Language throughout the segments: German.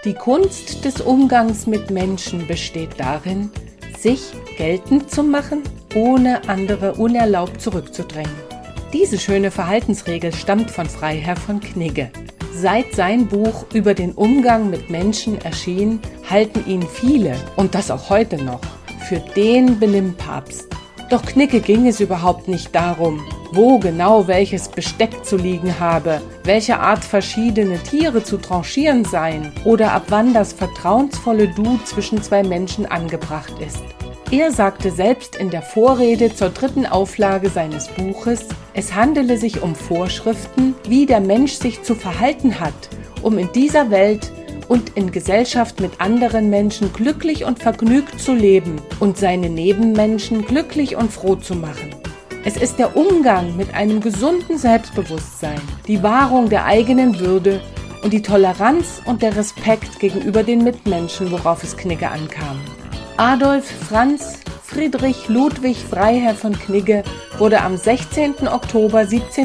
Die Kunst des Umgangs mit Menschen besteht darin, sich geltend zu machen, ohne andere unerlaubt zurückzudrängen. Diese schöne Verhaltensregel stammt von Freiherr von Knigge. Seit sein Buch über den Umgang mit Menschen erschien, halten ihn viele, und das auch heute noch, für den Benimmpapst. Doch Knigge ging es überhaupt nicht darum, wo genau welches Besteck zu liegen habe, welche Art verschiedene Tiere zu tranchieren seien oder ab wann das vertrauensvolle Du zwischen zwei Menschen angebracht ist. Er sagte selbst in der Vorrede zur 3. Auflage seines Buches, es handele sich um Vorschriften, wie der Mensch sich zu verhalten hat, um in dieser Welt und in Gesellschaft mit anderen Menschen glücklich und vergnügt zu leben und seine Nebenmenschen glücklich und froh zu machen. Es ist der Umgang mit einem gesunden Selbstbewusstsein, die Wahrung der eigenen Würde und die Toleranz und der Respekt gegenüber den Mitmenschen, worauf es Knigge ankam. Adolf Franz Friedrich Ludwig Freiherr von Knigge wurde am 16. Oktober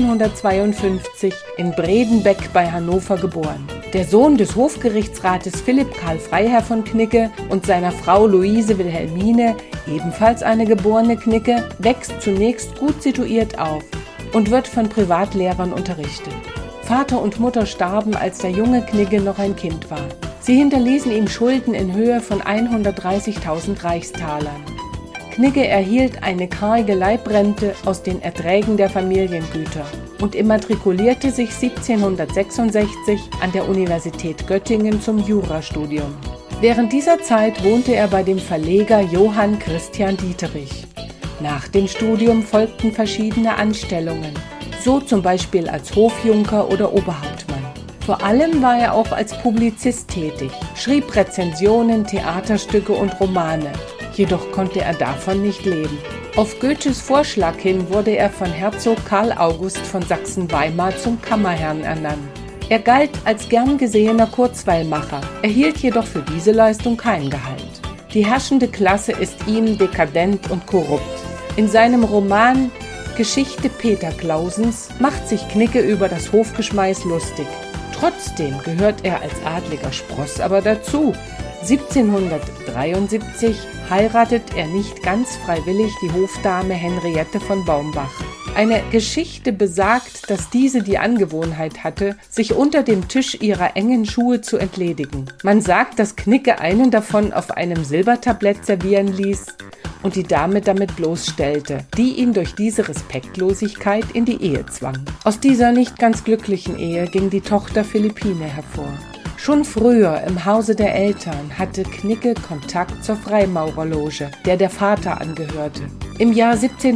1752 in Bredenbeck bei Hannover geboren. Der Sohn des Hofgerichtsrates Philipp Karl Freiherr von Knigge und seiner Frau Luise Wilhelmine, ebenfalls eine geborene Knigge, wächst zunächst gut situiert auf und wird von Privatlehrern unterrichtet. Vater und Mutter starben, als der junge Knigge noch ein Kind war. Sie hinterließen ihm Schulden in Höhe von 130.000 Reichstalern. Knigge erhielt eine karge Leibrente aus den Erträgen der Familiengüter und immatrikulierte sich 1766 an der Universität Göttingen zum Jurastudium. Während dieser Zeit wohnte er bei dem Verleger Johann Christian Dieterich. Nach dem Studium folgten verschiedene Anstellungen, so zum Beispiel als Hofjunker oder Oberhauptmann. Vor allem war er auch als Publizist tätig, schrieb Rezensionen, Theaterstücke und Romane. Jedoch konnte er davon nicht leben. Auf Goethes Vorschlag hin wurde er von Herzog Karl August von Sachsen-Weimar zum Kammerherrn ernannt. Er galt als gern gesehener Kurzweilmacher, erhielt jedoch für diese Leistung kein Gehalt. Die herrschende Klasse ist ihm dekadent und korrupt. In seinem Roman Geschichte Peter Clausens macht sich Knigge über das Hofgeschmeiß lustig. Trotzdem gehört er als adliger Spross aber dazu. 1773 heiratet er nicht ganz freiwillig die Hofdame Henriette von Baumbach. Eine Geschichte besagt, dass diese die Angewohnheit hatte, sich unter dem Tisch ihrer engen Schuhe zu entledigen. Man sagt, dass Knigge einen davon auf einem Silbertablett servieren ließ und die Dame damit bloßstellte, die ihn durch diese Respektlosigkeit in die Ehe zwang. Aus dieser nicht ganz glücklichen Ehe ging die Tochter Philippine hervor. Schon früher im Hause der Eltern hatte Knigge Kontakt zur Freimaurerloge, der Vater angehörte. Im Jahr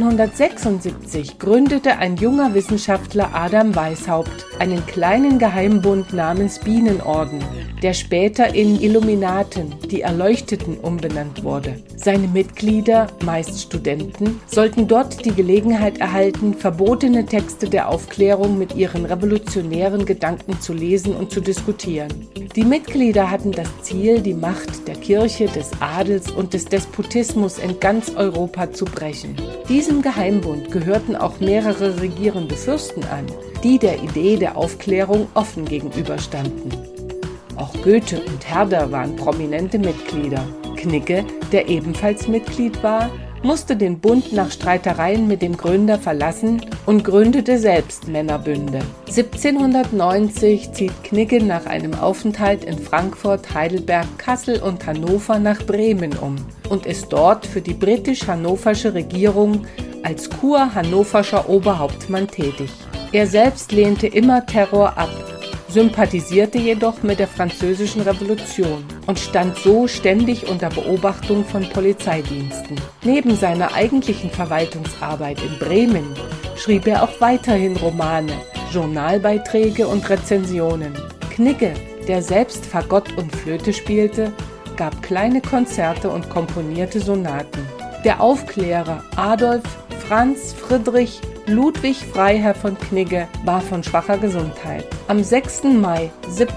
1776 gründete ein junger Wissenschaftler Adam Weishaupt einen kleinen Geheimbund namens Bienenorden, der später in Illuminaten, die Erleuchteten, umbenannt wurde. Seine Mitglieder, meist Studenten, sollten dort die Gelegenheit erhalten, verbotene Texte der Aufklärung mit ihren revolutionären Gedanken zu lesen und zu diskutieren. Die Mitglieder hatten das Ziel, die Macht der Kirche, des Adels und des Despotismus in ganz Europa zu brechen. Diesem Geheimbund gehörten auch mehrere regierende Fürsten an, die der Idee der Aufklärung offen gegenüberstanden. Auch Goethe und Herder waren prominente Mitglieder. Knigge, der ebenfalls Mitglied war, musste den Bund nach Streitereien mit dem Gründer verlassen und gründete selbst Männerbünde. 1790 zieht Knigge nach einem Aufenthalt in Frankfurt, Heidelberg, Kassel und Hannover nach Bremen um und ist dort für die britisch-hannoversche Regierung als kurhannoverscher Oberhauptmann tätig. Er selbst lehnte immer Terror ab, sympathisierte jedoch mit der Französischen Revolution und stand so ständig unter Beobachtung von Polizeidiensten. Neben seiner eigentlichen Verwaltungsarbeit in Bremen schrieb er auch weiterhin Romane, Journalbeiträge und Rezensionen. Knigge, der selbst Fagott und Flöte spielte, gab kleine Konzerte und komponierte Sonaten. Der Aufklärer Adolf Franz Friedrich Ludwig Freiherr von Knigge war von schwacher Gesundheit. Am 6. Mai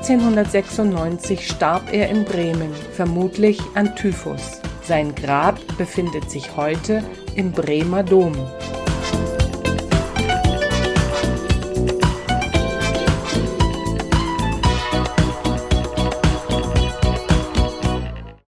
1796 starb er in Bremen, vermutlich an Typhus. Sein Grab befindet sich heute im Bremer Dom.